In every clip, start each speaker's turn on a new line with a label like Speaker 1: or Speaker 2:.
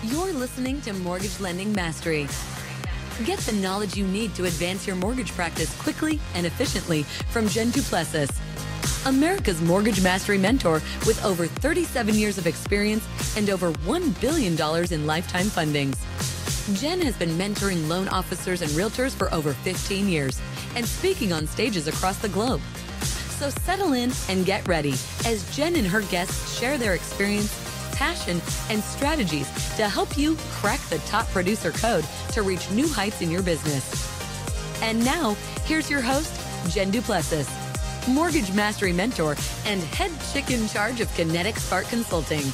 Speaker 1: You're listening to Mortgage Lending Mastery. Get the knowledge you need to advance your mortgage practice quickly and efficiently from Jen Duplessis, America's Mortgage Mastery mentor with over 37 years of experience and over $1 billion in lifetime fundings. Jen has been mentoring loan officers and realtors for over 15 years and speaking on stages across the globe. So settle in and get ready as Jen and her guests share their experience, passion, and strategies to help you crack the top producer code to reach new heights in your business. And now, here's your host, Jen Duplessis, Mortgage Mastery mentor and head chick in charge of Kinetic Spark Consulting.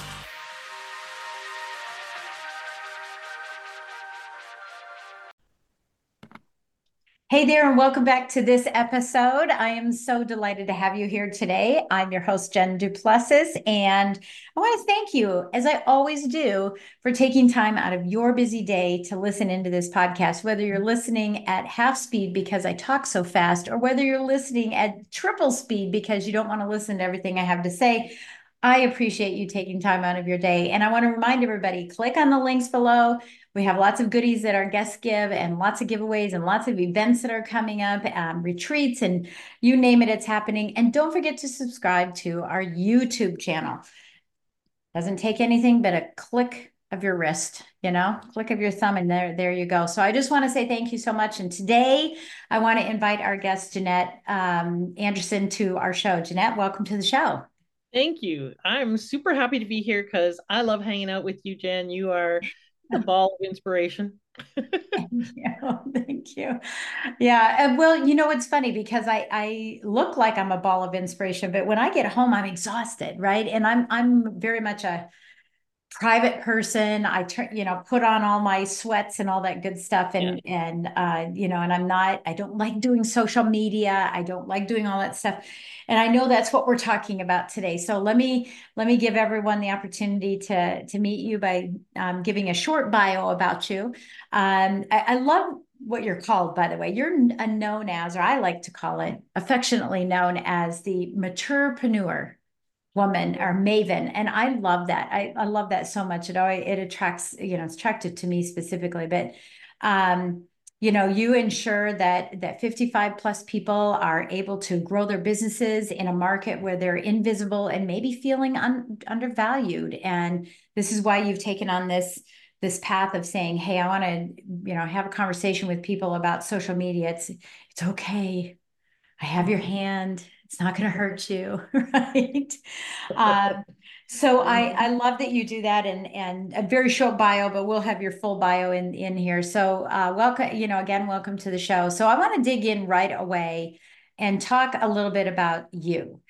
Speaker 2: Hey there, and welcome back to this episode. I am so delighted to have you here today. I'm your host, Jen Duplessis, and I want to thank you, as I always do, for taking time out of your busy day to listen into this podcast, whether you're listening at half speed because I talk so fast, or whether you're listening at triple speed because you don't want to listen to everything I have to say. I appreciate you taking time out of your day. And I want to remind everybody, click on the links below. We have lots of goodies that our guests give and lots of giveaways and lots of events that are coming up, retreats, and you name it, it's happening. And don't forget to subscribe to our YouTube channel. Doesn't take anything but a click of your wrist, click of your thumb, and there you go. So I just want to say thank you so much. And today I want to invite our guest, Jeanette Anderson, to our show. Jeanette, welcome to the show.
Speaker 3: Thank you. I'm super happy to be here because I love hanging out with you, Jen. You are the ball of inspiration.
Speaker 2: Thank you. Thank you. Yeah. Well, it's funny because I look like I'm a ball of inspiration, but when I get home, I'm exhausted, right? And I'm very much a private person. I put on all my sweats and all that good stuff. And I don't like doing social media. I don't like doing all that stuff. And I know that's what we're talking about today. So let me give everyone the opportunity to meet you by giving a short bio about you. I love what you're called, by the way. You're known as, or I like to call it, affectionately known as the maturepreneur woman or maven. And I love that. I love that so much. It attracts, it's attracted to me specifically, but, you ensure that 55 plus people are able to grow their businesses in a market where they're invisible and maybe feeling undervalued. And this is why you've taken on this path of saying, hey, I want to, have a conversation with people about social media. It's okay. I have your hand. It's not going to hurt you, right? So I love that you do that, and a very short bio, but we'll have your full bio in here. So welcome, again, welcome to the show. So I want to dig in right away and talk a little bit about you.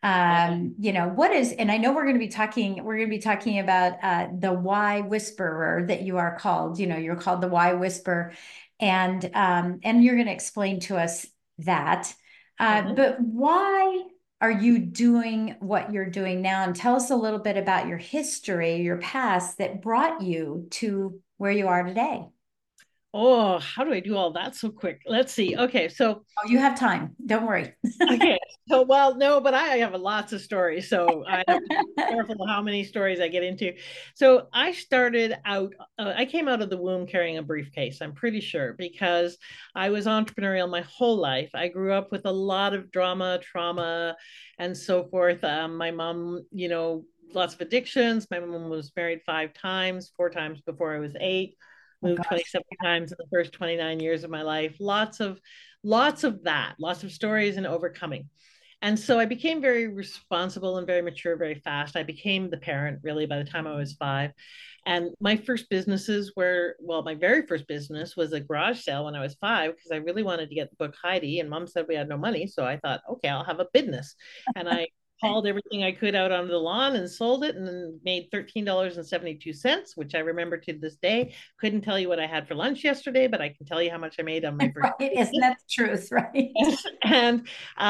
Speaker 2: What is, and I know we're going to be talking about the Why Whisperer that you are called. You're called the Why Whisperer, and you're going to explain to us that. But why are you doing what you're doing now? And tell us a little bit about your history, your past that brought you to where you are today.
Speaker 3: Oh, how do I do all that so quick? Let's see. Okay, so
Speaker 2: you have time. Don't worry.
Speaker 3: Okay, so well, no, but I have lots of stories, so I have to be careful how many stories I get into. So I started out. I came out of the womb carrying a briefcase. I'm pretty sure because I was entrepreneurial my whole life. I grew up with a lot of drama, trauma, and so forth. My mom, lots of addictions. My mom was married 5 times, 4 times before I was 8. Moved 27 times in the first 29 years of my life. Lots of that, lots of stories and overcoming. And so I became very responsible and very mature very fast. I became the parent really by the time I was 5. And my first businesses were, well, my very first business was a garage sale when I was 5 because I really wanted to get the book Heidi, and mom said we had no money. So I thought, okay, I'll have a business. And I hauled everything I could out onto the lawn and sold it and made $13.72, which I remember to this day. Couldn't tell you what I had for lunch yesterday, but I can tell you how much I made on my first.
Speaker 2: Right, isn't that the truth, right?
Speaker 3: And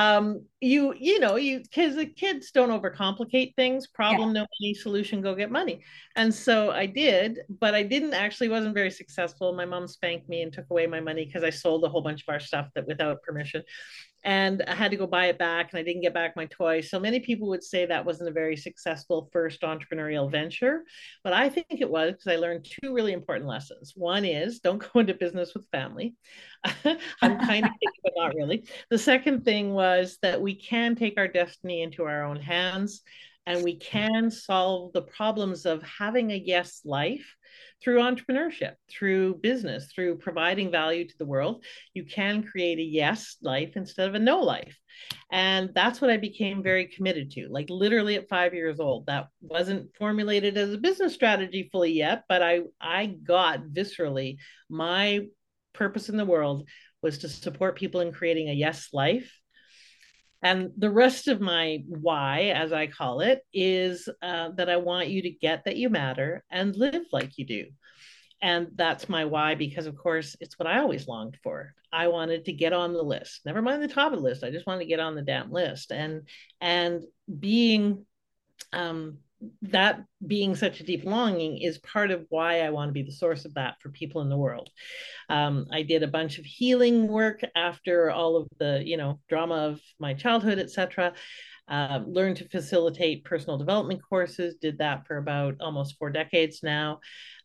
Speaker 3: because the kids don't overcomplicate things. Problem, no money, solution, go get money. And so I did, but I wasn't very successful. My mom spanked me and took away my money because I sold a whole bunch of our stuff that without permission. and I had to go buy it back and I didn't get back my toy. So many people would say that wasn't a very successful first entrepreneurial venture, but I think it was because I learned two really important lessons. One is don't go into business with family. I'm kind of kidding, but not really. The second thing was that we can take our destiny into our own hands and we can solve the problems of having a yes life through entrepreneurship, through business, through providing value to the world. You can create a yes life instead of a no life. And that's what I became very committed to. Like literally at 5 years old, that wasn't formulated as a business strategy fully yet, but I got viscerally my purpose in the world was to support people in creating a yes life. And the rest of my why, as I call it, is that I want you to get that you matter and live like you do. And that's my why, because of course, it's what I always longed for. I wanted to get on the list, never mind the top of the list. I just wanted to get on the damn list. And being that being such a deep longing is part of why I want to be the source of that for people in the world. I did a bunch of healing work after all of the, drama of my childhood, etc. Learned to facilitate personal development courses, did that for about almost 4 decades now.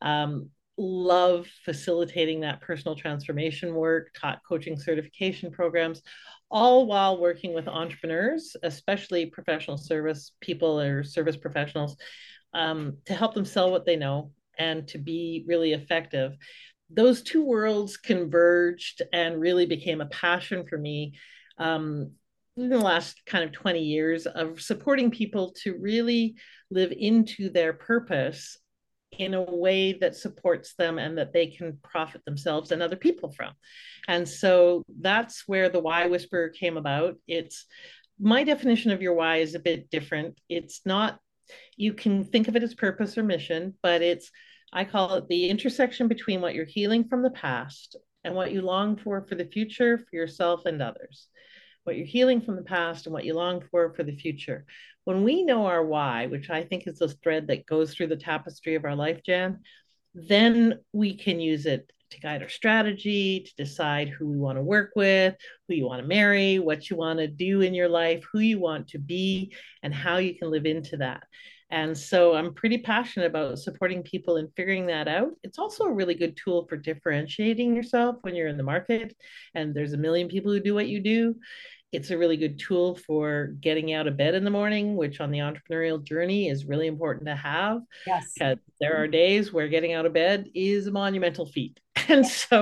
Speaker 3: Love facilitating that personal transformation work, taught coaching certification programs, all while working with entrepreneurs, especially professional service people or service professionals, to help them sell what they know and to be really effective. Those two worlds converged and really became a passion for me in the last kind of 20 years of supporting people to really live into their purpose in a way that supports them and that they can profit themselves and other people from. And so that's where the Why Whisperer came about. It's my definition of your why is a bit different. It's not, you can think of it as purpose or mission, but I call it the intersection between what you're healing from the past and what you long for the future, for yourself and others. What you're healing from the past and what you long for the future. When we know our why, which I think is the thread that goes through the tapestry of our life, Jan, then we can use it to guide our strategy, to decide who we want to work with, who you want to marry, what you want to do in your life, who you want to be, and how you can live into that. And so I'm pretty passionate about supporting people in figuring that out. It's also a really good tool for differentiating yourself when you're in the market and there's a million people who do what you do. It's a really good tool for getting out of bed in the morning, which on the entrepreneurial journey is really important to have.
Speaker 2: Yes.
Speaker 3: Because there are days where getting out of bed is a monumental feat. And so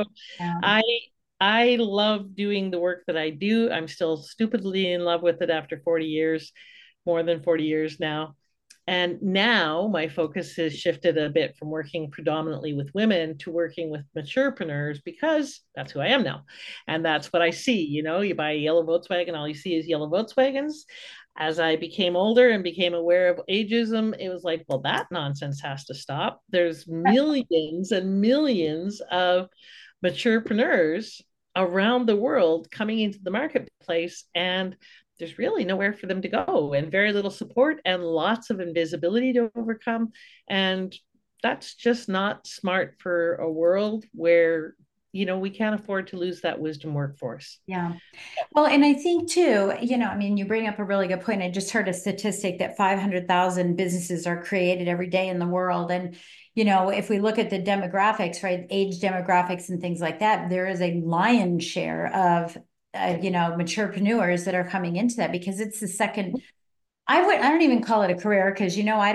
Speaker 3: I love doing the work that I do. I'm still stupidly in love with it after 40 years, more than 40 years now. And now my focus has shifted a bit from working predominantly with women to working with maturepreneurs because that's who I am now. And that's what I see. You buy a yellow Volkswagen, all you see is yellow Volkswagens. As I became older and became aware of ageism, it was like, well, that nonsense has to stop. There's millions and millions of maturepreneurs around the world coming into the marketplace, and there's really nowhere for them to go and very little support and lots of invisibility to overcome. And that's just not smart for a world where, we can't afford to lose that wisdom workforce.
Speaker 2: Yeah. Well, and I think too, you bring up a really good point. I just heard a statistic that 500,000 businesses are created every day in the world. And, if we look at the demographics, right, age demographics and things like that, there is a lion's share of maturepreneurs that are coming into that because it's the second, I don't even call it a career because,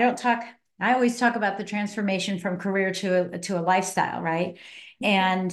Speaker 2: I always talk about the transformation from career to a lifestyle, right? And,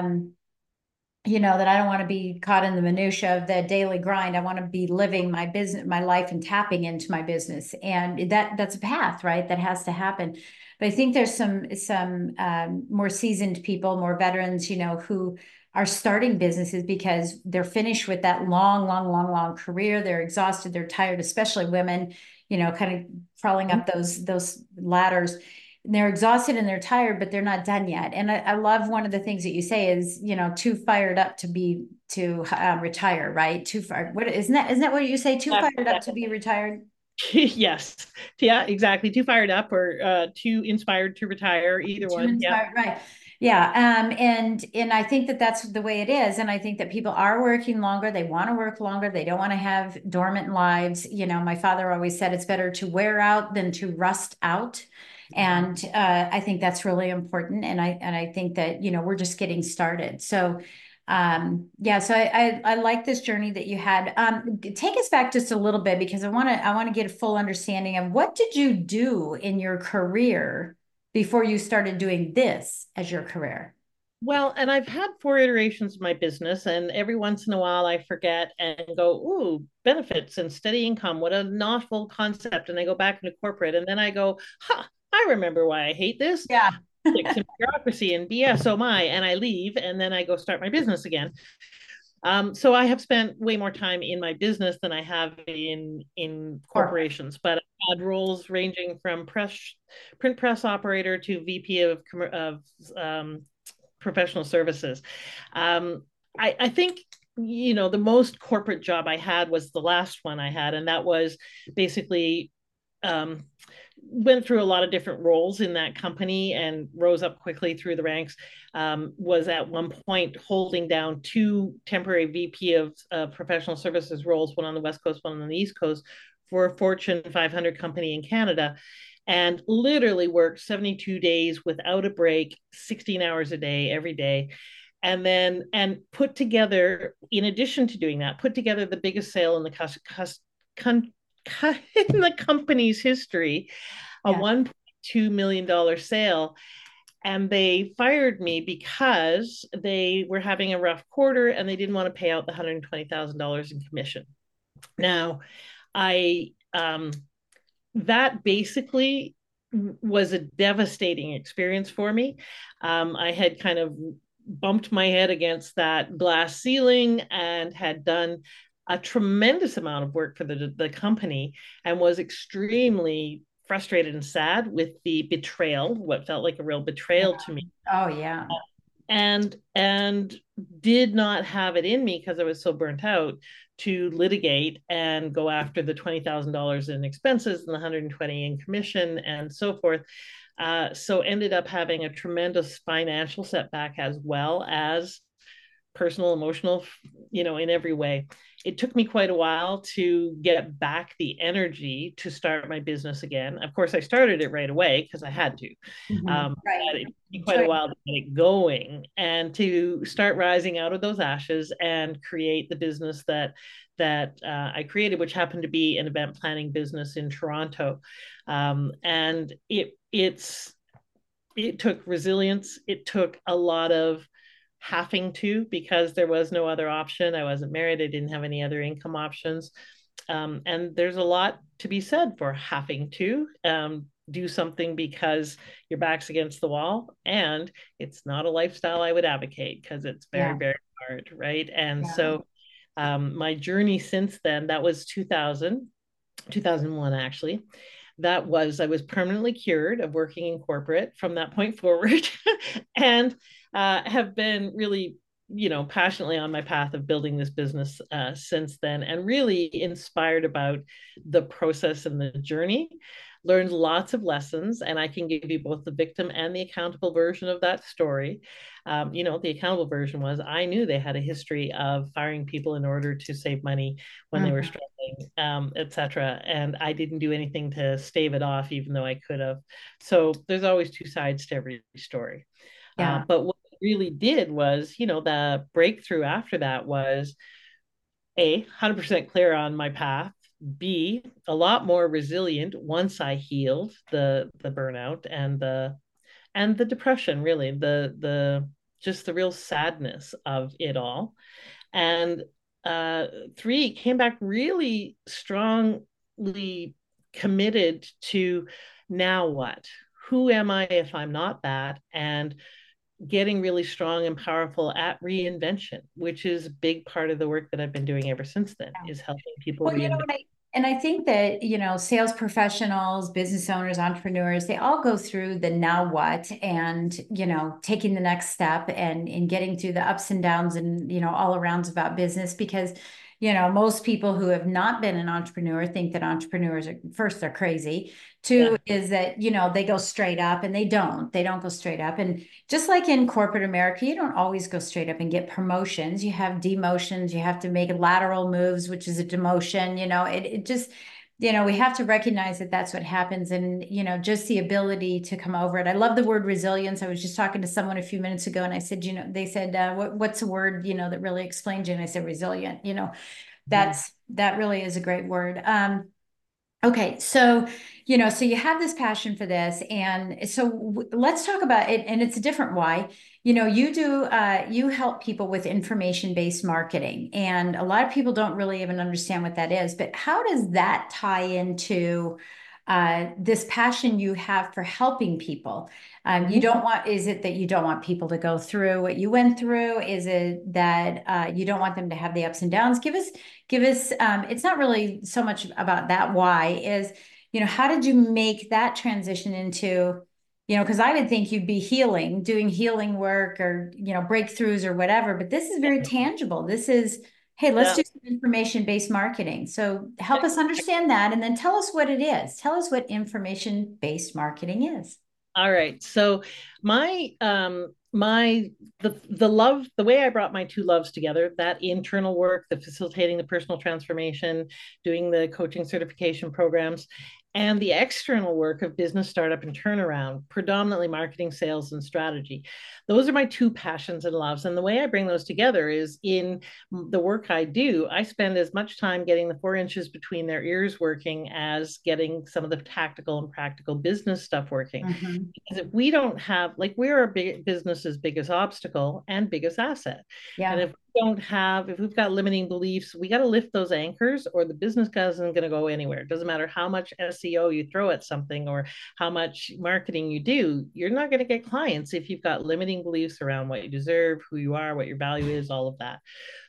Speaker 2: that I don't want to be caught in the minutia of the daily grind. I want to be living my business, my life and tapping into my business. And that's a path, right? That has to happen. But I think there's some more seasoned people, more veterans, who are starting businesses because they're finished with that long career. They're exhausted, they're tired, especially women, kind of crawling up those ladders. They're exhausted and they're tired, but they're not done yet. And I love one of the things that you say is, too fired up to retire, right? Too far. What isn't that what you say? Too fired up to be retired.
Speaker 3: Yes. Yeah, exactly. Too fired up or too inspired to retire. Either one.
Speaker 2: Yeah. Right. Yeah. And I think that that's the way it is. And I think that people are working longer. They want to work longer. They don't want to have dormant lives. You know, my father always said it's better to wear out than to rust out. And I think that's really important. And I think that, you know, we're just getting started. So yeah, so I like this journey that you had. Take us back just a little bit because I want to get a full understanding of what did you do in your career before you started doing this as your career?
Speaker 3: Well, and I've had four iterations of my business, and every once in a while I forget and go, "Ooh, benefits and steady income. What a novel concept." And I go back into corporate, and then I go, "Ha, I remember why I hate this.
Speaker 2: Yeah.
Speaker 3: Politics and bureaucracy and BS, oh my," and I leave, and then I go start my business again. So I have spent way more time in my business than I have in
Speaker 2: Corporate.
Speaker 3: corporations, but I've had roles ranging from print press operator to VP of professional services. I think the most corporate job I had was the last one I had, and that was basically um, went through a lot of different roles in that company and rose up quickly through the ranks. Was at one point holding down two temporary VP of professional services roles, one on the West Coast, one on the East Coast, for a Fortune 500 company in Canada, and literally worked 72 days without a break, 16 hours a day, every day. And put together, in addition to doing that, put together the biggest sale in in the company's history, a
Speaker 2: Yeah.
Speaker 3: $1.2 million sale. And they fired me because they were having a rough quarter and they didn't want to pay out the $120,000 in commission. Now, I that basically was a devastating experience for me. I had kind of bumped my head against that glass ceiling and had done a tremendous amount of work for the company and was extremely frustrated and sad with the betrayal, what felt like a real
Speaker 2: Yeah.
Speaker 3: betrayal to me.
Speaker 2: Oh, yeah.
Speaker 3: And did not have it in me because I was so burnt out to litigate and go after the $20,000 in expenses and the 120 in commission and so forth. So ended up having a tremendous financial setback as well as personal, emotional, in every way. It took me quite a while to get back the energy to start my business again. Of course, I started it right away because I had to.
Speaker 2: Right.
Speaker 3: But it took me quite a while to get it going and to start rising out of those ashes and create the business that I created, which happened to be an event planning business in Toronto. And it took resilience. It took a lot of having to, because there was no other option. I wasn't married. I didn't have any other income options. And there's a lot to be said for having to do something because your back's against the wall. And it's not a lifestyle I would advocate because it's very,
Speaker 2: Yeah.
Speaker 3: very hard. Right. And
Speaker 2: Yeah.
Speaker 3: so my journey since then, that was 2001, actually. I was permanently cured of working in corporate from that point forward and have been really, passionately on my path of building this business since then, and really inspired about the process and the journey. Learned lots of lessons, and I can give you both the victim and the accountable version of that story. The accountable version was I knew they had a history of firing people in order to save money when they were struggling, etc. And I didn't do anything to stave it off, even though I could have. So there's always two sides to every story.
Speaker 2: Yeah.
Speaker 3: But what it really did was, the breakthrough after that was A, 100% clear on my path. B, a lot more resilient once I healed the burnout and the depression, really, the just the real sadness of it all. And three, came back really strongly committed to now what? Who am I if I'm not that? And getting really strong and powerful at reinvention, which is a big part of the work that I've been doing ever since then, is helping people
Speaker 2: Well,
Speaker 3: reinvent.
Speaker 2: and I think that, sales professionals, business owners, entrepreneurs, they all go through the now what and, taking the next step and getting through the ups and downs and, all arounds about business because, most people who have not been an entrepreneur think that entrepreneurs are, first, they're crazy. Two is that, they go straight up, and they don't go straight up. And just like in corporate America, you don't always go straight up and get promotions. You have demotions, you have to make lateral moves, which is a demotion. It just, we have to recognize that that's what happens. And, just the ability to come over it. I love the word resilience. I was just talking to someone a few minutes ago, and I said, they said, what's a word, that really explains you? And I said, resilient. That really is a great word. Okay, so so you have this passion for this, and so let's talk about it. And it's a different why. You help people with information-based marketing, and a lot of people don't really even understand what that is. But how does that tie into this passion you have for helping people? Is it that you don't want people to go through what you went through? Is it that you don't want them to have the ups and downs? Give us, it's not really so much about that. Why is, how did you make that transition into, because I would think you'd be doing healing work, or, breakthroughs or whatever, but this is very tangible. This is, hey, let's do some information-based marketing. So help us understand that, and then tell us what it is. Tell us what information-based marketing is.
Speaker 3: All right. So the way I brought my two loves together, that internal work, the facilitating the personal transformation, doing the coaching certification programs, and the external work of business startup and turnaround, predominantly marketing, sales, and strategy. Those are my two passions and loves. And the way I bring those together is in the work I do, I spend as much time getting the 4 inches between their ears working as getting some of the tactical and practical business stuff working. Mm-hmm. Because if we don't have, like, we're our business's biggest obstacle and biggest asset. Yeah. And if we've got limiting beliefs, we got to lift those anchors, or the business isn't going to go anywhere. It doesn't matter how much SEO you throw at something or how much marketing you do, you're not going to get clients if you've got limiting beliefs around what you deserve, who you are, what your value is, all of that.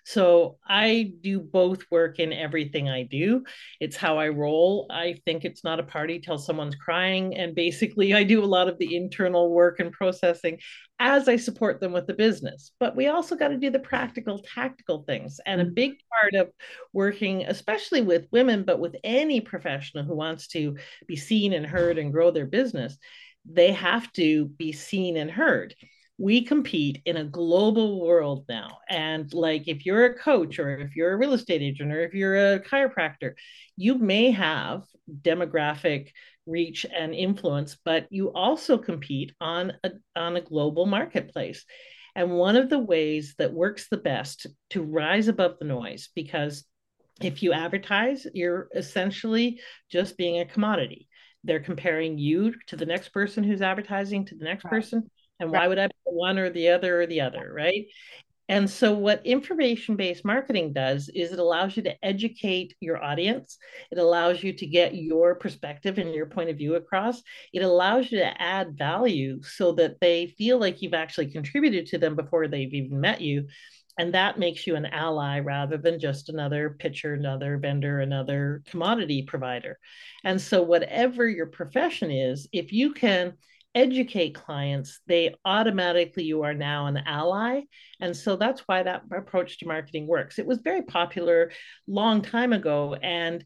Speaker 3: So I do both work in everything I do. It's how I roll. I think it's not a party till someone's crying. And basically, I do a lot of the internal work and processing as I support them with the business. But we also got to do the practical, tactical things. And a big part of working, especially with women, but with any professional who wants to be seen and heard and grow their business, they have to be seen and heard. We compete in a global world now. And like, if you're a coach, or if you're a real estate agent, or if you're a chiropractor, you may have demographic reach and influence, but you also compete on a global marketplace. And one of the ways that works the best to rise above the noise, because if you advertise, you're essentially just being a commodity. They're comparing you to the next person who's advertising to the next person. And why would I pick one or the other, right? And so what information-based marketing does is it allows you to educate your audience. It allows you to get your perspective and your point of view across. It allows you to add value so that they feel like you've actually contributed to them before they've even met you. And that makes you an ally rather than just another pitcher, another vendor, another commodity provider. And so whatever your profession is, if you can educate clients, you are now an ally. And so that's why that approach to marketing works. It was very popular long time ago, and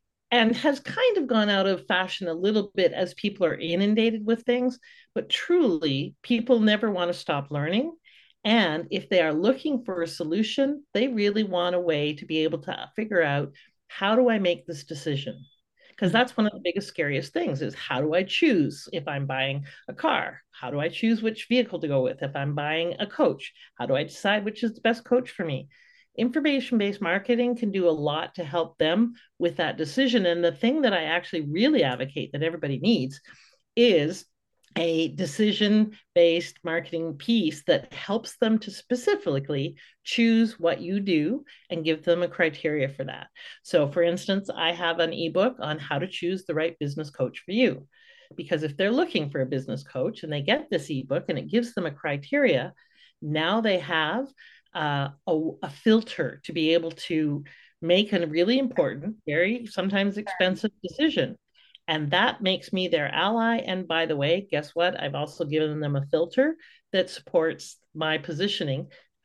Speaker 3: has kind of gone out of fashion a little bit as people are inundated with things. But truly, people never want to stop learning. And if they are looking for a solution, they really want a way to be able to figure out, how do I make this decision? Because that's one of the biggest, scariest things is, how do I choose if I'm buying a car? How do I choose which vehicle to go with? If I'm buying a coach, how do I decide which is the best coach for me? Information-based marketing can do a lot to help them with that decision. And the thing that I actually really advocate that everybody needs is a decision-based marketing piece that helps them to specifically choose what you do and give them a criteria for that. So for instance, I have an ebook on how to choose the right business coach for you. Because if they're looking for a business coach and they get this ebook and it gives them a criteria, now they have a filter to be able to make a really important, very sometimes expensive decision. And that makes me their ally. And by the way, guess what? I've also given them a filter that supports my positioning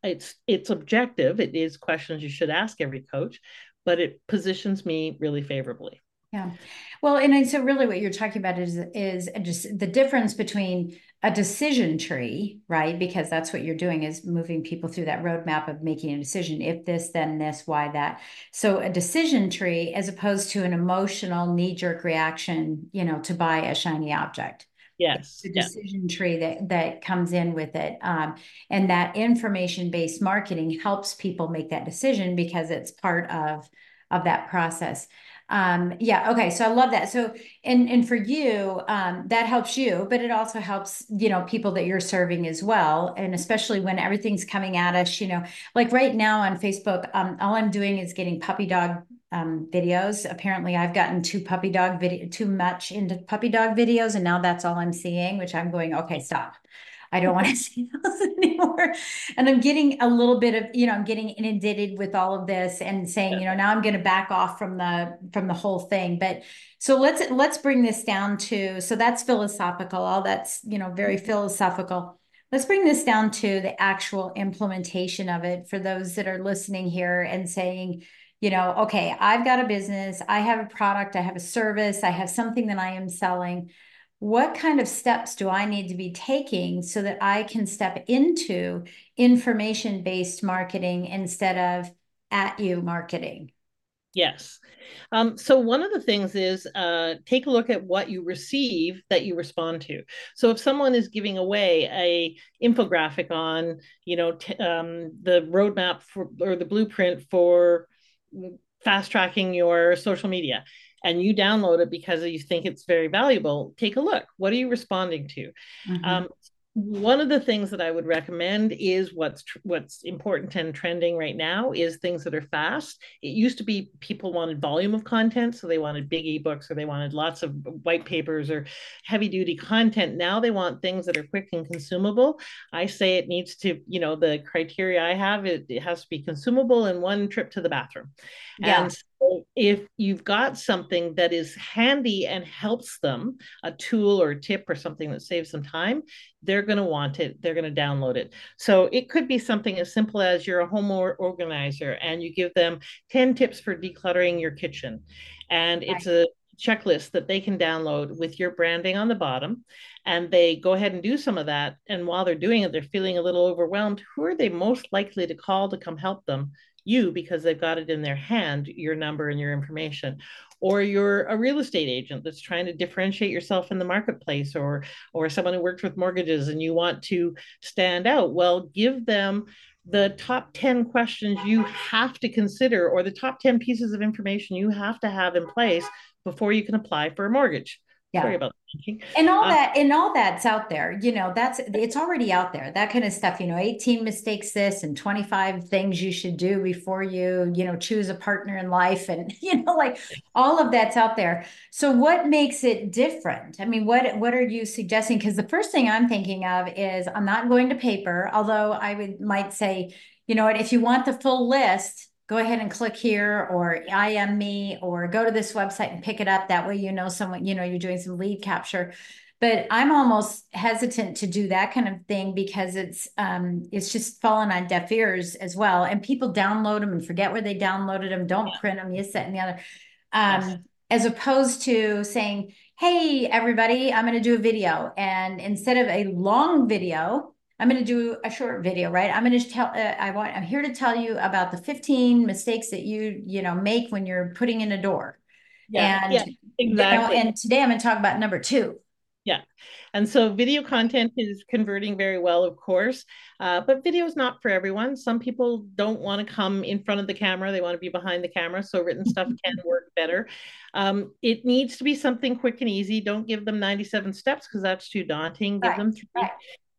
Speaker 3: it's objective. It is questions you should ask every coach, but it positions me really favorably.
Speaker 2: Yeah. Well, and so really what you're talking about is just the difference between a decision tree, right? Because that's what you're doing, is moving people through that roadmap of making a decision. If this, then this, why that. So a decision tree, as opposed to an emotional knee-jerk reaction, to buy a shiny object.
Speaker 3: Yes.
Speaker 2: The decision tree that comes in with it. And that information-based marketing helps people make that decision because it's part of that process. Yeah. Okay. So I love that. So, and for you, that helps you, but it also helps, people that you're serving as well. And especially when everything's coming at us, like right now on Facebook, all I'm doing is getting puppy dog videos. Apparently I've gotten too much into puppy dog videos. And now that's all I'm seeing, which I'm going, okay, stop. I don't want to see those anymore. And I'm getting a little bit of, I'm getting inundated with all of this and saying, now I'm going to back off from the whole thing. But so let's bring this down to, so that's philosophical, all that's, very philosophical. Let's bring this down to the actual implementation of it for those that are listening here and saying, okay, I've got a business, I have a product, I have a service, I have something that I am selling. What kind of steps do I need to be taking so that I can step into information-based marketing instead of at-you marketing?
Speaker 3: Yes. So one of the things is take a look at what you receive that you respond to. So if someone is giving away a infographic on, the roadmap or the blueprint for fast tracking your social media, and you download it because you think it's very valuable, take a look. What are you responding to? Mm-hmm. One of the things that I would recommend is what's important and trending right now is things that are fast. It used to be people wanted volume of content, so they wanted big ebooks or they wanted lots of white papers or heavy duty content. Now they want things that are quick and consumable. I say it needs to, the criteria I have, it has to be consumable in one trip to the bathroom. Yeah. And so if you've got something that is handy and helps them, a tool or a tip or something that saves them time, they're going to want it. They're going to download it. So it could be something as simple as you're a home organizer and you give them 10 tips for decluttering your kitchen. And it's a checklist that they can download with your branding on the bottom. And they go ahead and do some of that. And while they're doing it, they're feeling a little overwhelmed. Who are they most likely to call to come help them? You, because they've got it in their hand, your number and your information. Or you're a real estate agent that's trying to differentiate yourself in the marketplace, or someone who works with mortgages and you want to stand out. Well, give them the top 10 questions you have to consider, or the top 10 pieces of information you have to have in place before you can apply for a mortgage. Yeah. Sorry about that.
Speaker 2: And all that's out there, it's already out there, that kind of stuff, 18 mistakes this and 25 things you should do before you, choose a partner in life. And, like all of that's out there. So what makes it different? I mean, what are you suggesting? Because the first thing I'm thinking of is I'm not going to paper, although I might say, if you want the full list, go ahead and click here, or IM me, or go to this website and pick it up. That way, someone, you're doing some lead capture. But I'm almost hesitant to do that kind of thing because it's just fallen on deaf ears as well. And people download them and forget where they downloaded them, don't print them, this, that, and the other. Yes. As opposed to saying, hey, everybody, I'm going to do a video. And instead of a long video, I'm going to do a short video, right? I'm going to tell, I'm here to tell you about the 15 mistakes that you make when you're putting in a door. Yeah, and, exactly. And today I'm going to talk about number 2.
Speaker 3: Yeah. And so video content is converting very well, of course, but video is not for everyone. Some people don't want to come in front of the camera. They want to be behind the camera. So written stuff can work better. It needs to be something quick and easy. Don't give them 97 steps because that's too daunting. Give them 3. Right.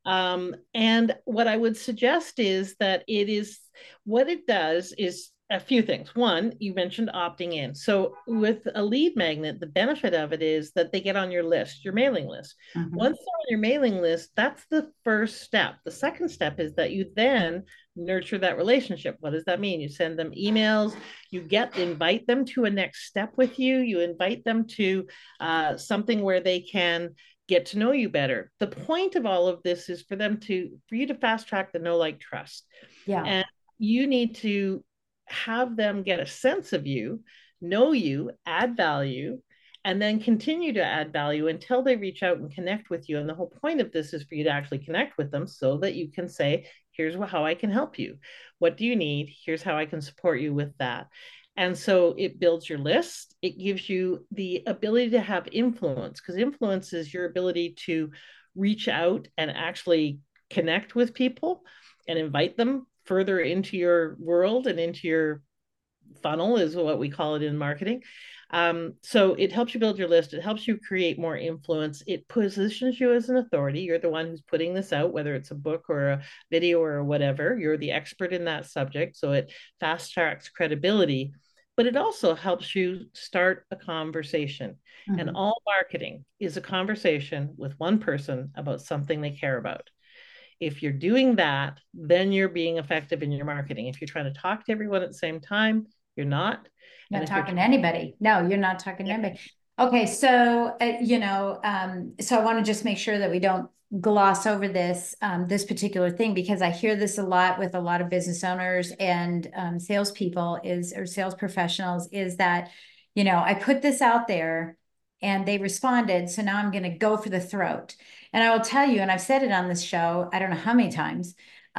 Speaker 3: And what I would suggest is that what it does is a few things. One, you mentioned opting in. So with a lead magnet, the benefit of it is that they get on your list, your mailing list. Mm-hmm. Once they're on your mailing list, that's the first step. The second step is that you then nurture that relationship. What does that mean? You send them emails, you invite them to a next step with you, you invite them to something where they can get to know you better. The point of all of this is for you to fast track the know, like, trust.
Speaker 2: Yeah.
Speaker 3: And you need to have them get a sense of you, know you, add value, and then continue to add value until they reach out and connect with you. And the whole point of this is for you to actually connect with them so that you can say, here's how I can help you. What do you need? Here's how I can support you with that. And so it builds your list. It gives you the ability to have influence, because influence is your ability to reach out and actually connect with people and invite them further into your world and into your funnel, is what we call it in marketing. So it helps you build your list. It helps you create more influence. It positions you as an authority. You're the one who's putting this out, whether it's a book or a video or whatever. You're the expert in that subject. So it fast tracks credibility, but it also helps you start a conversation. Mm-hmm. And all marketing is a conversation with one person about something they care about. If you're doing that, then you're being effective in your marketing. If you're trying to talk to everyone at the same time, you're not.
Speaker 2: You're not talking to anybody. No, you're not talking to anybody. Okay, so so I want to just make sure that we don't gloss over this particular thing, because I hear this a lot with a lot of business owners and salespeople or sales professionals, is that, I put this out there and they responded, so now I'm going to go for the throat. And I will tell you, and I've said it on this show, I don't know how many times,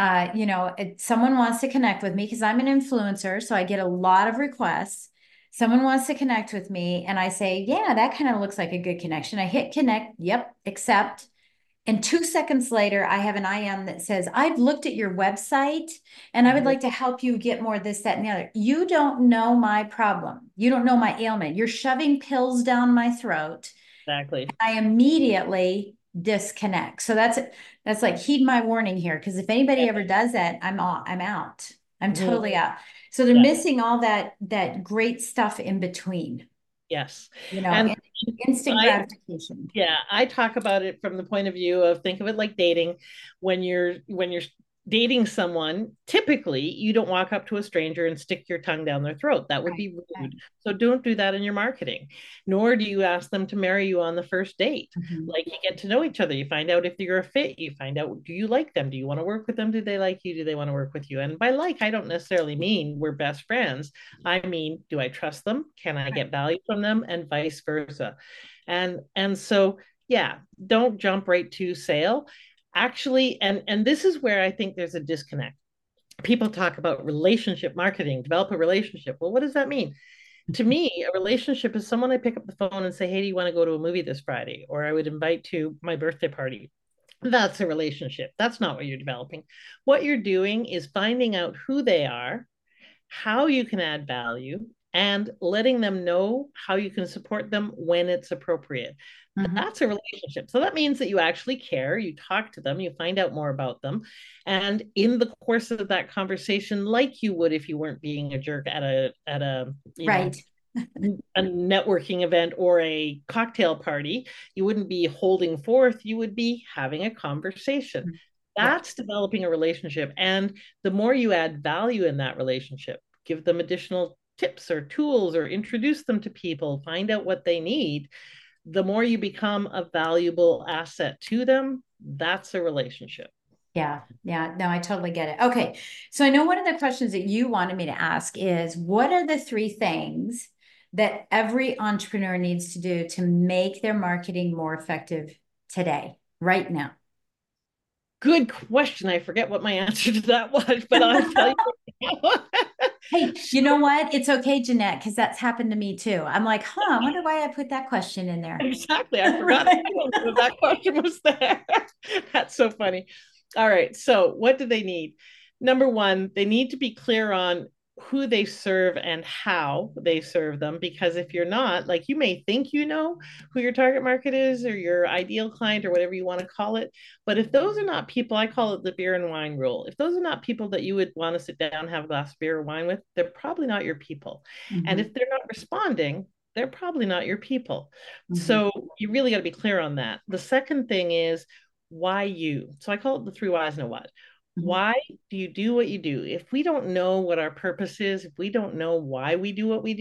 Speaker 2: someone wants to connect with me because I'm an influencer, so I get a lot of requests. Someone wants to connect with me and I say, yeah, that kind of looks like a good connection. I hit connect. Yep. Accept. And 2 seconds later, I have an IM that says, I've looked at your website and I would like to help you get more of this, that, and the other. You don't know my problem. You don't know my ailment. You're shoving pills down my throat.
Speaker 3: Exactly.
Speaker 2: I immediately disconnect. So that's like, heed my warning here. Because if anybody ever does that, I'm out. I'm totally out. So they're missing all that great stuff in between.
Speaker 3: Yes.
Speaker 2: And instant gratification.
Speaker 3: I talk about it from the point of view of, think of it like dating. When you're dating someone, typically you don't walk up to a stranger and stick your tongue down their throat. That would be rude. Right. So don't do that in your marketing, nor do you ask them to marry you on the first date. Mm-hmm. Like, you get to know each other. You find out if you're a fit. You find out, do you like them? Do you want to work with them? Do they like you? Do they want to work with you? And by like, I don't necessarily mean we're best friends. I mean, do I trust them? Can I get value from them? And vice versa. And so, don't jump right to sale. Actually, and this is where I think there's a disconnect. People talk about relationship marketing, develop a relationship. Well, what does that mean? To me, a relationship is someone I pick up the phone and say, hey, do you want to go to a movie this Friday? Or I would invite to my birthday party. That's a relationship. That's not what you're developing. What you're doing is finding out who they are, how you can add value, and letting them know how you can support them when it's appropriate. Mm-hmm. That's a relationship. So that means that you actually care, you talk to them, you find out more about them. And in the course of that conversation, like you would if you weren't being a jerk at a right. a networking event or a cocktail party, you wouldn't be holding forth, you would be having a conversation. Mm-hmm. That's developing a relationship. And the more you add value in that relationship, give them additional tips or tools or introduce them to people, find out what they need, the more you become a valuable asset to them. That's a relationship.
Speaker 2: Yeah. No, I totally get it. Okay. So I know one of the questions that you wanted me to ask is, what are the 3 things that every entrepreneur needs to do to make their marketing more effective today, right now?
Speaker 3: Good question. I forget what my answer to that was, but I'll tell you.
Speaker 2: Hey, you know what? It's okay, Jeanette, because that's happened to me too. I'm like, I wonder why I put that question in there.
Speaker 3: Exactly. I forgot that question was there. That's so funny. All right. So what do they need? Number 1, they need to be clear on who they serve and how they serve them. Because if you're not, like, you may think you know who your target market is or your ideal client or whatever you want to call it. But if those are not people, I call it the beer and wine rule. If those are not people that you would want to sit down and have a glass of beer or wine with, they're probably not your people. Mm-hmm. And if they're not responding, they're probably not your people. Mm-hmm. So you really got to be clear on that. The second thing is, why you? So I call it the 3 whys and a what. Why do you do what you do? If we don't know what our purpose is, if we don't know why we do what we do,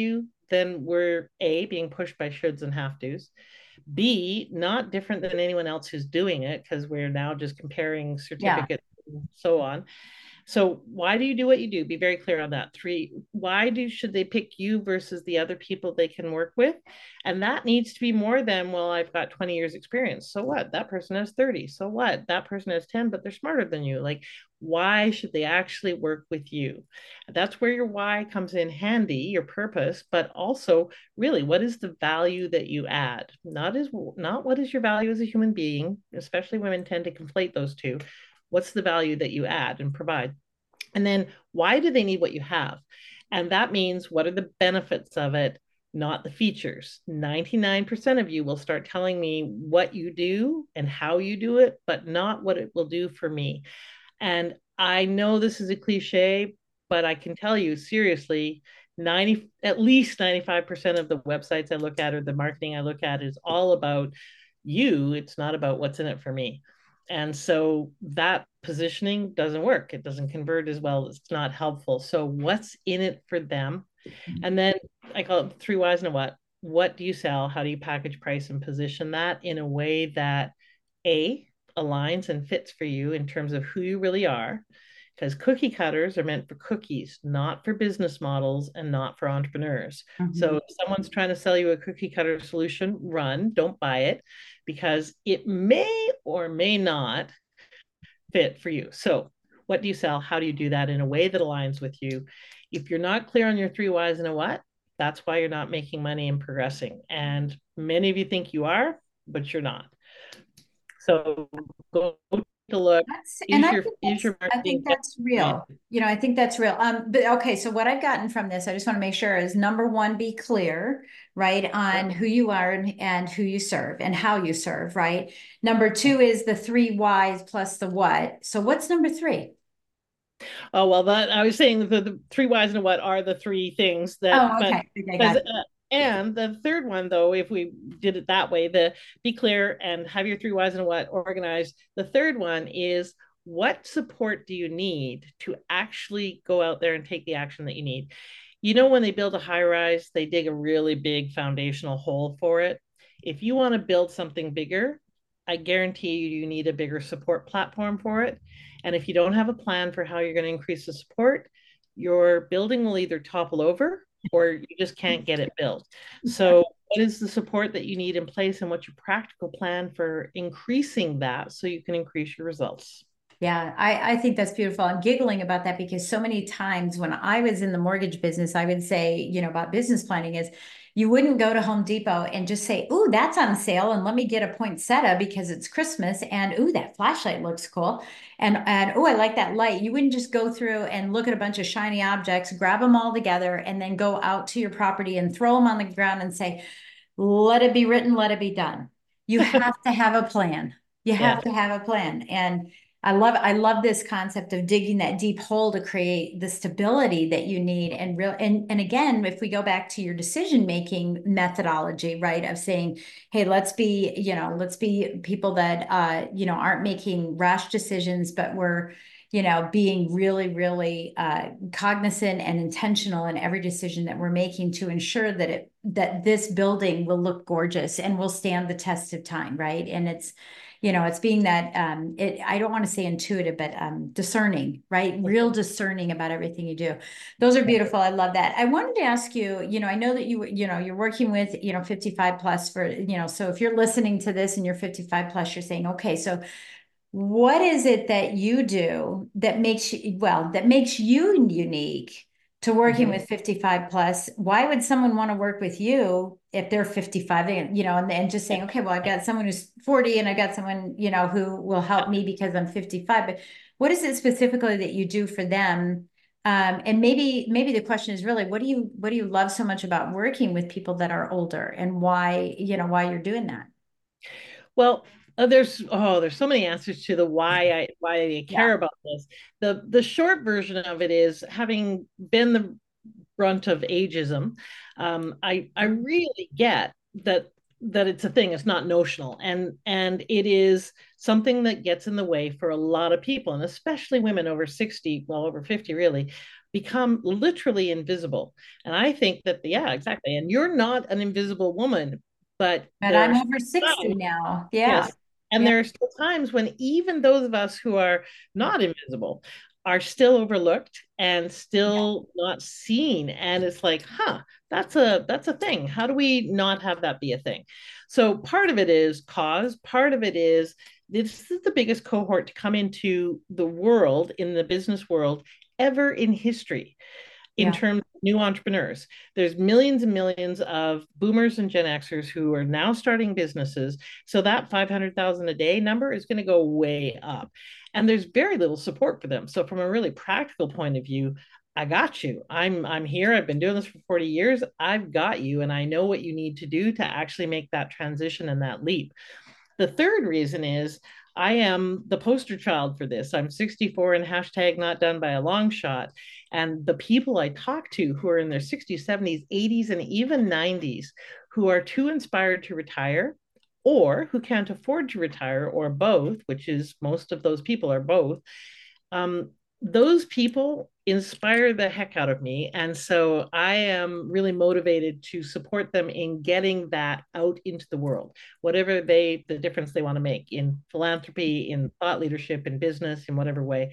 Speaker 3: then we're A, being pushed by shoulds and have tos. B, not different than anyone else who's doing it, because we're now just comparing
Speaker 2: Yeah.
Speaker 3: certificates and so on. So why do you do what you do? Be very clear on that. Three, why should they pick you versus the other people they can work with? And that needs to be more than, well, I've got 20 years experience. So what? That person has 30. So what? That person has 10, but they're smarter than you. Like, why should they actually work with you? That's where your why comes in handy, your purpose, but also really what is the value that you add? Not what is your value as a human being, especially women tend to conflate those two. What's the value that you add and provide? And then why do they need what you have? And that means what are the benefits of it, not the features. 99% of you will start telling me what you do and how you do it, but not what it will do for me. And I know this is a cliche, but I can tell you seriously, at least 95% of the websites I look at or the marketing I look at is all about you. It's not about what's in it for me. And so that positioning doesn't work. It doesn't convert as well. It's not helpful. So what's in it for them? And then I call it 3 whys and a what. What do you sell? How do you package, price, and position that in a way that A, aligns and fits for you in terms of who you really are? Because cookie cutters are meant for cookies, not for business models and not for entrepreneurs. Mm-hmm. So if someone's trying to sell you a cookie cutter solution, run, don't buy it, because it may or may not fit for you. So what do you sell? How do you do that in a way that aligns with you? If you're not clear on your 3 whys and a what, that's why you're not making money and progressing. And many of you think you are, but you're not. So go to look.
Speaker 2: I think that's real. I think that's real. But okay, so what I've gotten from this, I just want to make sure, is number one, be clear, right, on who you are and who you serve and how you serve, right? Number two is the 3 whys plus the what. So what's number 3?
Speaker 3: Oh, well, that I was saying the 3 whys and a what are the 3 things that.
Speaker 2: Oh, okay.
Speaker 3: And the third one, though, if we did it that way, the be clear and have your 3 whys and a what organized. The third one is, what support do you need to actually go out there and take the action that you need? When they build a high rise, they dig a really big foundational hole for it. If you want to build something bigger, I guarantee you need a bigger support platform for it. And if you don't have a plan for how you're going to increase the support, your building will either topple over or you just can't get it built. So what is the support that you need in place, and what's your practical plan for increasing that so you can increase your results?
Speaker 2: Yeah, I think that's beautiful. I'm giggling about that because so many times when I was in the mortgage business, I would say, about business planning is you wouldn't go to Home Depot and just say, "Ooh, that's on sale, and let me get a poinsettia because it's Christmas," and "Ooh, that flashlight looks cool," and "Ooh, I like that light." You wouldn't just go through and look at a bunch of shiny objects, grab them all together, and then go out to your property and throw them on the ground and say, "Let it be written, let it be done." You have to have a plan. You have to have a plan. And I love this concept of digging that deep hole to create the stability that you need. And again, if we go back to your decision-making methodology, right, of saying, hey, let's be people that, aren't making rash decisions, but we're, being really, really cognizant and intentional in every decision that we're making to ensure that this building will look gorgeous and will stand the test of time, right? And it's being that, I don't want to say intuitive, but discerning, right? Real discerning about everything you do. Those are beautiful. I love that. I wanted to ask you, I know that you're working with, 55 plus for, so if you're listening to this and you're 55 plus, you're saying, okay, so what is it that you do that makes you unique to working with 55 plus? Why would someone want to work with you if they're 55, and just saying, okay, well, I've got someone who's 40 and I got someone, who will help me because I'm 55, but what is it specifically that you do for them? And maybe the question is really, what do you love so much about working with people that are older, and why you're doing that?
Speaker 3: Well, there's so many answers to the why I care about this. The short version of it is, having been the brunt of ageism, I really get that it's a thing. It's not notional, and it is something that gets in the way for a lot of people, and especially women over 60, well, over 50 really, become literally invisible. And I think that, yeah, exactly. And you're not an invisible woman, but
Speaker 2: But
Speaker 3: there are
Speaker 2: I'm over 60
Speaker 3: times,
Speaker 2: now. Yeah.
Speaker 3: yes, and
Speaker 2: Yeah.
Speaker 3: there are still times when even those of us who are not invisible are still overlooked and
Speaker 2: Yeah.
Speaker 3: still not seen. And it's like, huh, that's a thing. How do we not have that be a thing? So part of it is cause, part of it is this is the biggest cohort to come into the world, in the business world, ever in history in
Speaker 2: Yeah.
Speaker 3: terms of new entrepreneurs. There's millions and millions of boomers and Gen Xers who are now starting businesses. So that 500,000 a day number is going to go way up. And there's very little support for them. So from a really practical point of view, I got you. I'm here. I've been doing this for 40 years. I've got you, and I know what you need to do to actually make that transition and that leap. The third reason is I am the poster child for this. I'm 64 and hashtag not done by a long shot. And the people I talk to who are in their 60s, 70s, 80s, and even 90s who are too inspired to retire or who can't afford to retire or both, which is most of those people are both, um, those people inspire the heck out of me. And so I am really motivated to support them in getting that out into the world, whatever the difference they want to make in philanthropy, in thought leadership, in business, in whatever way.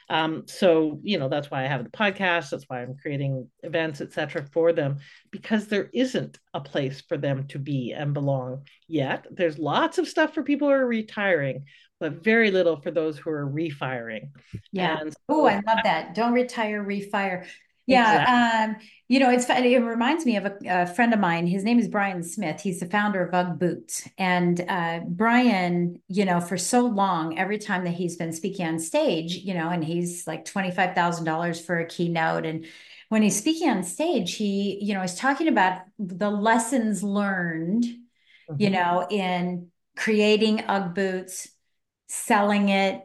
Speaker 3: So, that's why I have the podcast. That's why I'm creating events, etc., for them, because there isn't a place for them to be and belong yet. There's lots of stuff for people who are retiring, but very little for those who are refiring.
Speaker 2: Yeah.
Speaker 3: And
Speaker 2: Oh,
Speaker 3: so,
Speaker 2: I love that. Don't retire, refire.
Speaker 3: exactly.
Speaker 2: Yeah. It's funny. It reminds me of a friend of mine. His name is Brian Smith. He's the founder of UGG Boots. And Brian, for so long, every time that he's been speaking on stage, and he's like $25,000 for a keynote. And when he's speaking on stage, he, is talking about the lessons learned,
Speaker 3: Mm-hmm.
Speaker 2: in creating UGG boots, selling it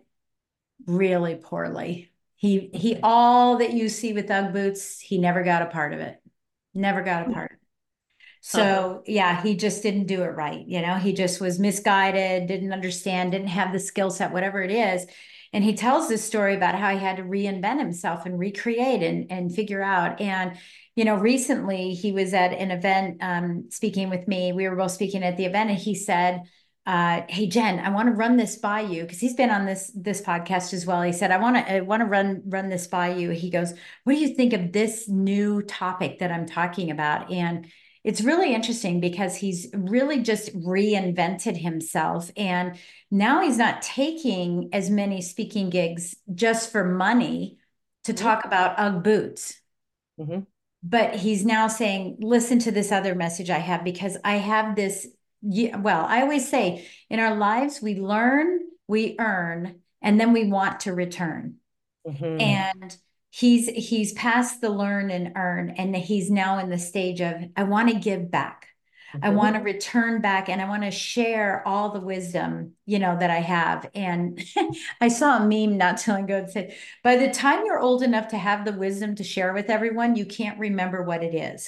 Speaker 2: really poorly. He all that you see with UGG boots, he never got a part of it. Never got a part.
Speaker 3: Huh.
Speaker 2: So yeah, he just didn't do it right. He just was misguided, didn't understand, didn't have the skill set, whatever it is. And he tells this story about how he had to reinvent himself and recreate and figure out. And recently he was at an event speaking with me. We were both speaking at the event, and he said, hey Jen, I want to run this by you, because he's been on this podcast as well. He said, I want to run this by you. He goes, what do you think of this new topic that I'm talking about? And it's really interesting because he's really just reinvented himself. And now he's not taking as many speaking gigs just for money to
Speaker 3: Mm-hmm.
Speaker 2: talk about UGG boots.
Speaker 3: Mm-hmm.
Speaker 2: But he's now saying, listen to this other message I have, because I have this. Well, I always say in our lives, we learn, we earn, and then we want to return.
Speaker 3: Mm-hmm.
Speaker 2: And he's past the learn and earn, and he's now in the stage of, I want to give back. I
Speaker 3: Mm-hmm.
Speaker 2: want to return back, and I want to share all the wisdom, that I have. And I saw a meme not too long ago that said, by the time you're old enough to have the wisdom to share with everyone, you can't remember what it is.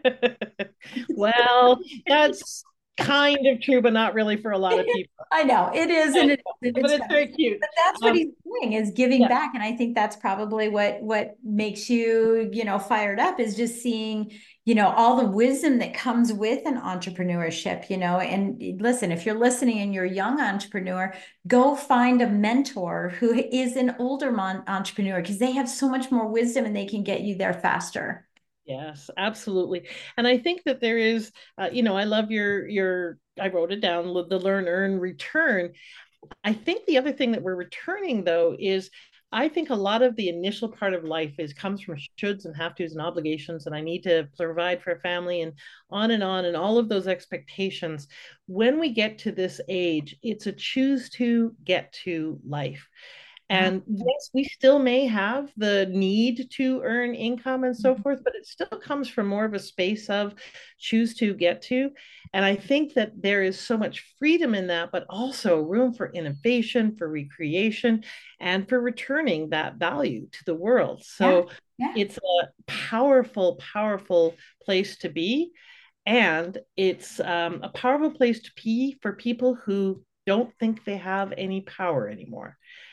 Speaker 3: Well, that's kind of true, but not really for a lot of people.
Speaker 2: I know it is, and
Speaker 3: But
Speaker 2: it's
Speaker 3: it's very cute.
Speaker 2: but that's what
Speaker 3: Um,
Speaker 2: he's doing, is giving
Speaker 3: yeah,
Speaker 2: back. And I think that's probably what makes you, fired up, is just seeing, all the wisdom that comes with an entrepreneurship, and listen, if you're listening and you're a young entrepreneur, go find a mentor who is an older entrepreneur, because they have so much more wisdom and they can get you there faster.
Speaker 3: yes, absolutely. And I think that there is, I love your. I wrote it down, the learn, earn, return. I think the other thing that we're returning though is I think a lot of the initial part of life is comes from shoulds and have tos and obligations, and I need to provide for a family and on and all of those expectations. When we get to this age, it's a choose to get to life.
Speaker 2: Yeah.
Speaker 3: And yes, we still may have the need to earn income and so forth, but it still comes from more of a space of choose to get to. And I think that there is so much freedom in that, but also room for innovation, for recreation, and for returning that value to the world.
Speaker 2: Yeah.
Speaker 3: So
Speaker 2: Yeah.
Speaker 3: it's a powerful, powerful place to be. And it's a powerful place to be for people who don't think they have any power anymore.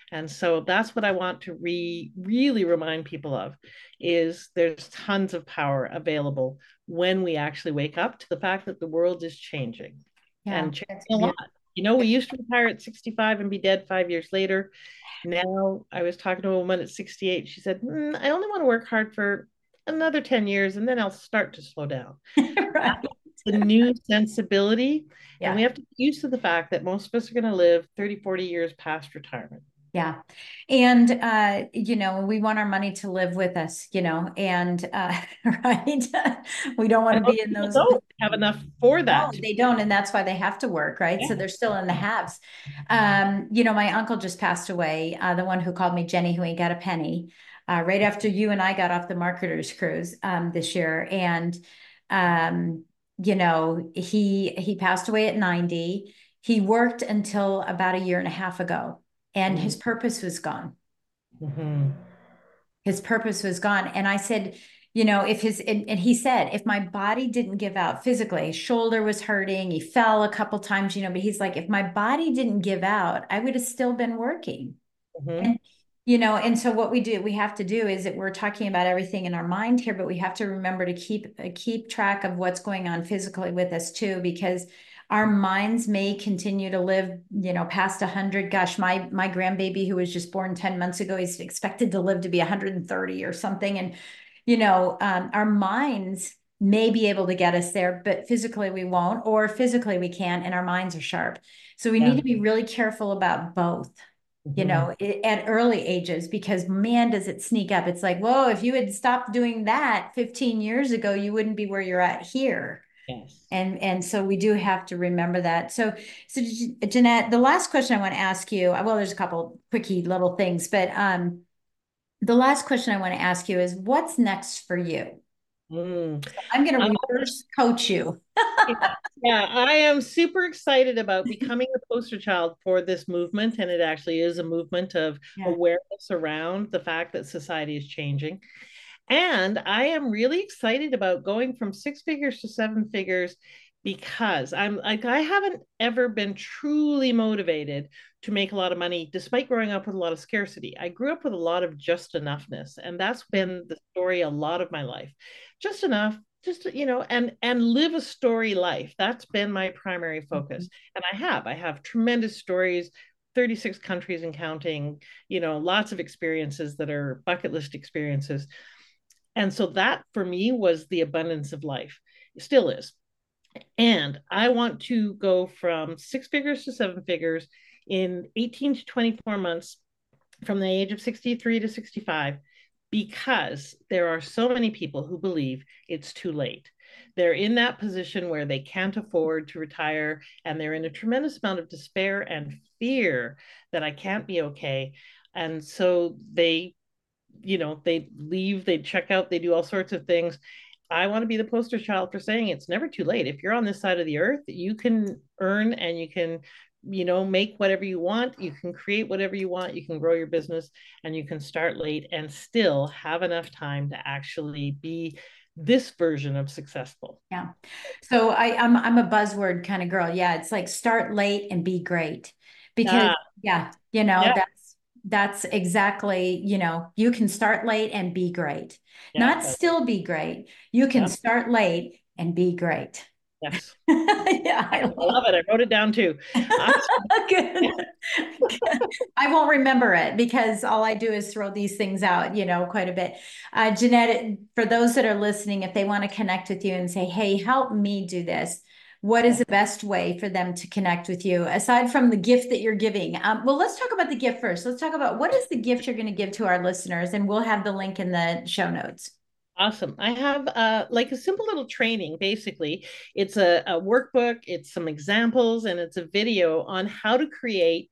Speaker 3: And so that's what I want to really remind people of, is there's tons of power available when we actually wake up to the fact that the world is changing,
Speaker 2: Yeah,
Speaker 3: and changing
Speaker 2: that's
Speaker 3: a lot.
Speaker 2: beautiful.
Speaker 3: You know, we used to retire at 65 and be dead 5 years later. Now, I was talking to a woman at 68. She said, I only want to work hard for another 10 years and then I'll start to slow down.
Speaker 2: Right.
Speaker 3: The new sensibility. And we
Speaker 2: Yeah.
Speaker 3: have to get used to the fact that most of us are going to live 30, 40 years past retirement.
Speaker 2: Yeah. And we want our money to live with us, and right. We don't want
Speaker 3: And
Speaker 2: to
Speaker 3: most
Speaker 2: be in
Speaker 3: people
Speaker 2: those.
Speaker 3: don't have enough for
Speaker 2: No,
Speaker 3: that.
Speaker 2: they don't, and that's why they have to work, right? So
Speaker 3: Yeah.
Speaker 2: they're still in the haves. My uncle just passed away, the one who called me Jenny, who ain't got a penny, right after you and I got off the marketers cruise this year. And he passed away at 90. He worked until about a year and a half ago, and his purpose was gone.
Speaker 3: Mm-hmm.
Speaker 2: His purpose was gone. And I said, and he said, if my body didn't give out physically, his shoulder was hurting, he fell a couple times, but he's like, if my body didn't give out, I would have still been working.
Speaker 3: Mm-hmm.
Speaker 2: And, and so what we have to do is that we're talking about everything in our mind here, but we have to remember to keep track of what's going on physically with us too, because our minds may continue to live, past 100. Gosh, my grandbaby who was just born 10 months ago, he's expected to live to be 130 or something. And, our minds may be able to get us there, but physically we won't, or physically we can, and our minds are sharp. So we
Speaker 3: Yeah.
Speaker 2: need to be really careful about both. At early ages, because man, does it sneak up. It's like, whoa, if you had stopped doing that 15 years ago, you wouldn't be where you're at here.
Speaker 3: Yes.
Speaker 2: And so we do have to remember that. So Jeanette, the last question I want to ask you, well, there's a couple quickie little things, but the last question I want to ask you is, what's next for you?
Speaker 3: Mm.
Speaker 2: I'm going to reverse coach you.
Speaker 3: Yeah, I am super excited about becoming the poster child for this movement. And it actually is a movement of awareness around the fact that society is changing. And I am really excited about going from 6 figures to 7 figures, because I'm like, I haven't ever been truly motivated to make a lot of money despite growing up with a lot of scarcity. I grew up with a lot of just enoughness, and that's been the story a lot of my life. Just enough, just and live a story life. That's been my primary focus. And I have tremendous stories, 36 countries and counting, lots of experiences that are bucket list experiences. And so that for me was the abundance of life. It still is. And I want to go from 6 figures to 7 figures in 18 to 24 months, from the age of 63 to 65, because there are so many people who believe it's too late. They're in that position where they can't afford to retire, and they're in a tremendous amount of despair and fear that I can't be okay. And so they leave, they check out, they do all sorts of things. I want to be the poster child for saying it's never too late. If you're on this side of the earth, you can earn, and you can, make whatever you want. You can create whatever you want. You can grow your business, and you can start late and still have enough time to actually be this version of successful.
Speaker 2: Yeah. So I'm a buzzword kind of girl. Yeah. It's like start late and be great, because
Speaker 3: yeah.
Speaker 2: that's exactly, you can start late and be great, not still be great. You can start late and be great.
Speaker 3: Yes.
Speaker 2: Yeah,
Speaker 3: I love it. I wrote it down too.
Speaker 2: Good. I won't remember it because all I do is throw these things out, quite a bit. Jeanette, for those that are listening, if they want to connect with you and say, hey, help me do this, what is the best way for them to connect with you aside from the gift that you're giving? Well, let's talk about the gift first. Let's talk about what is the gift you're going to give to our listeners, and we'll have the link in the show notes.
Speaker 3: Awesome. I have like a simple little training. Basically, it's a workbook, it's some examples, and it's a video on how to create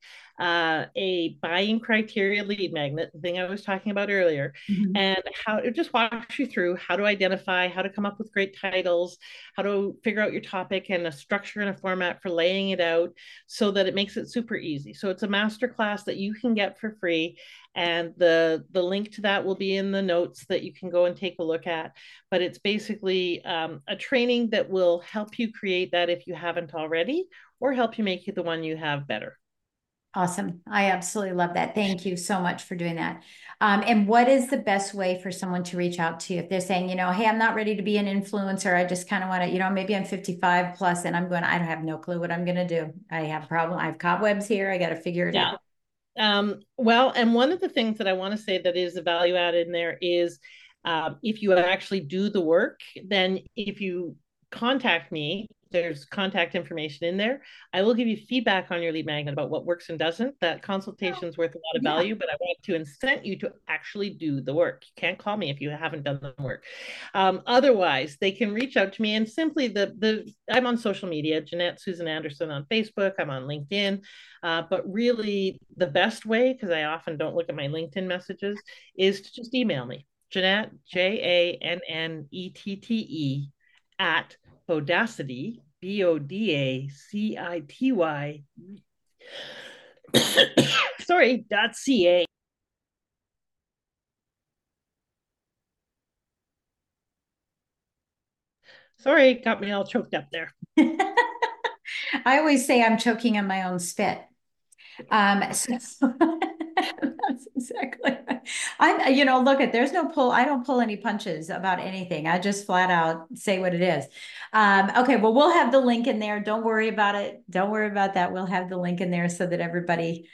Speaker 3: a buying criteria lead magnet, the thing I was talking about earlier, and how it just walks you through how to identify, how to come up with great titles, how to figure out your topic, and a structure and a format for laying it out so that it makes it super easy. So it's a masterclass that you can get for free. And the link to that will be in the notes that you can go and take a look at. But it's basically a training that will help you create that if you haven't already, or help you make it the one you have better.
Speaker 2: Awesome. I absolutely love that. Thank you so much for doing that. And what is the best way for someone to reach out to you if they're saying, hey, I'm not ready to be an influencer. I just kind of want to, maybe I'm 55 plus and I don't have no clue what I'm going to do. I have a problem. I have cobwebs here. I got to figure it out.
Speaker 3: Well, and one of the things that I want to say that is a value add in there is if you actually do the work, then if you contact me, there's contact information in there. I will give you feedback on your lead magnet about what works and doesn't. That consultation is worth a lot of value, but I want to incent you to actually do the work. You can't call me if you haven't done the work. Otherwise, they can reach out to me and simply I'm on social media, Jeanette Susan Anderson on Facebook. I'm on LinkedIn. But really the best way, because I often don't look at my LinkedIn messages, is to just email me. Jeanette, JANNETTE at Bodacity, BODACITY, sorry, .ca. Sorry, got me all choked up there.
Speaker 2: I always say I'm choking on my own spit. So that's exactly right. Look, there's no pull. I don't pull any punches about anything. I just flat out say what it is. Okay, well, we'll have the link in there. Don't worry about it. Don't worry about that. We'll have the link in there so that everybody,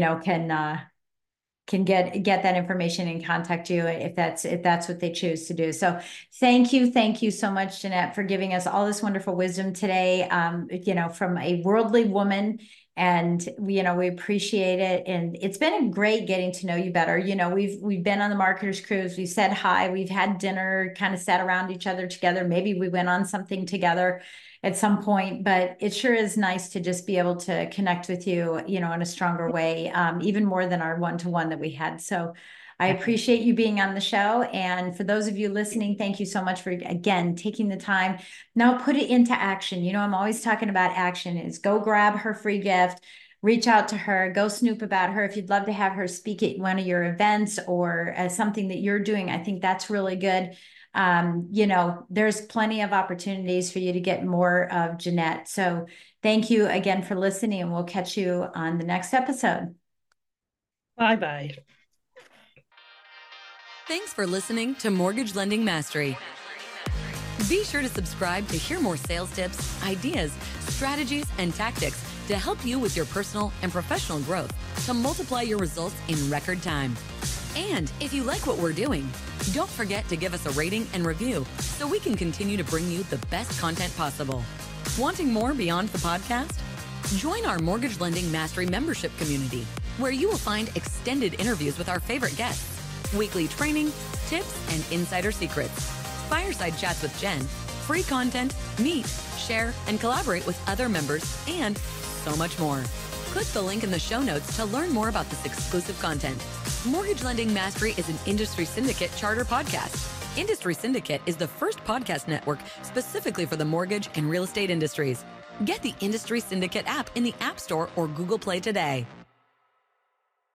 Speaker 2: can get that information and contact you if that's what they choose to do. So thank you so much, Jeanette, for giving us all this wonderful wisdom today, from a worldly woman. And we appreciate it. And it's been great getting to know you better. We've been on the Marketers Cruise. We've said hi, we've had dinner, kind of sat around each other together. Maybe we went on something together at some point, but it sure is nice to just be able to connect with you, in a stronger way, even more than our one-to-one that we had. So I appreciate you being on the show. And for those of you listening, thank you so much for, again, taking the time. Now put it into action. I'm always talking about action is go grab her free gift, reach out to her, go snoop about her. If you'd love to have her speak at one of your events or something that you're doing, I think that's really good. There's plenty of opportunities for you to get more of Jeanette. So thank you again for listening, and we'll catch you on the next episode.
Speaker 3: Bye-bye.
Speaker 1: Thanks for listening to Mortgage Lending Mastery. Be sure to subscribe to hear more sales tips, ideas, strategies, and tactics to help you with your personal and professional growth to multiply your results in record time. And if you like what we're doing, don't forget to give us a rating and review so we can continue to bring you the best content possible. Wanting more beyond the podcast? Join our Mortgage Lending Mastery membership community, where you will find extended interviews with our favorite guests, weekly training, tips, and insider secrets, fireside chats with Jen, free content, meet, share, and collaborate with other members, and so much more. Click the link in the show notes to learn more about this exclusive content. Mortgage Lending Mastery is an Industry Syndicate charter podcast. Industry Syndicate is the first podcast network specifically for the mortgage and real estate industries. Get the Industry Syndicate app in the App Store or Google Play today.